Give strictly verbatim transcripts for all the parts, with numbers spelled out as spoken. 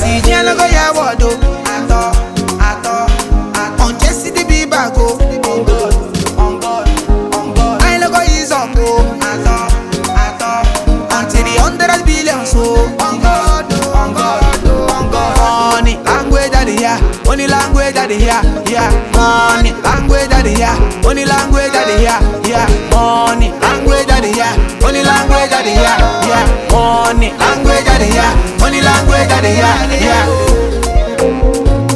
See, me I no go ya wado. Ato, ato, ato. On Jesse the be back oh. On God, on God, on God. I no go ease up oh. Ato, ato, until the hundred billion so. On God, on God, on God. Money, language that they hear, only language that they hear, yeah. Money, language that they hear, only language that they hear, yeah. Money, language that they hear, only language that they hear, yeah. Money, language that they hear, only language that they hear, yeah.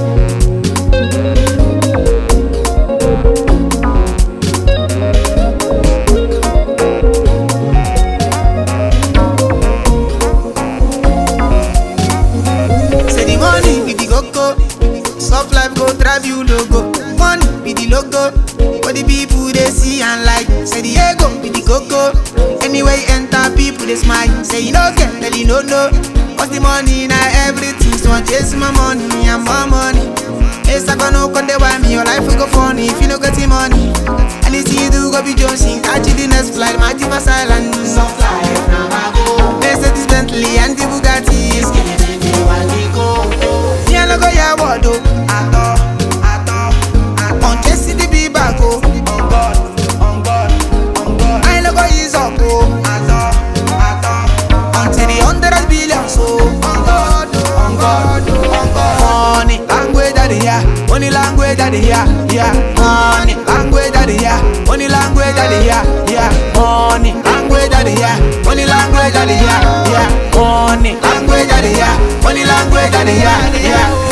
Say the money be the go-go, soft life go drive you logo. Money be the logo, what the people they see and like. Say the ego be the go-go, anywhere you enter people they smile. Say you no get, tell you no no. What's the money now everything, so I chase my money and more money. Yes I gonna come they want me, your life will go funny if you no get the money. And you see you do go be Jonesing, catch you the next flight, my team a silent. Soft life now I go. They say this Bentley and the Bugatti is killing me. Me I no go ya wado. Ato, ato, ato. On Jesse the be back oh. On God, on God, on God. I no go ease up oh. Ato, ato, until the hundred billion so. On God, on God, on God. Money, language that they hear, only language that they hear, yeah. Money, language that they hear, only language that they hear, yeah. Money, language that they hear, only language that they hear, yeah. Money, language that they hear, only language that they hear, yeah.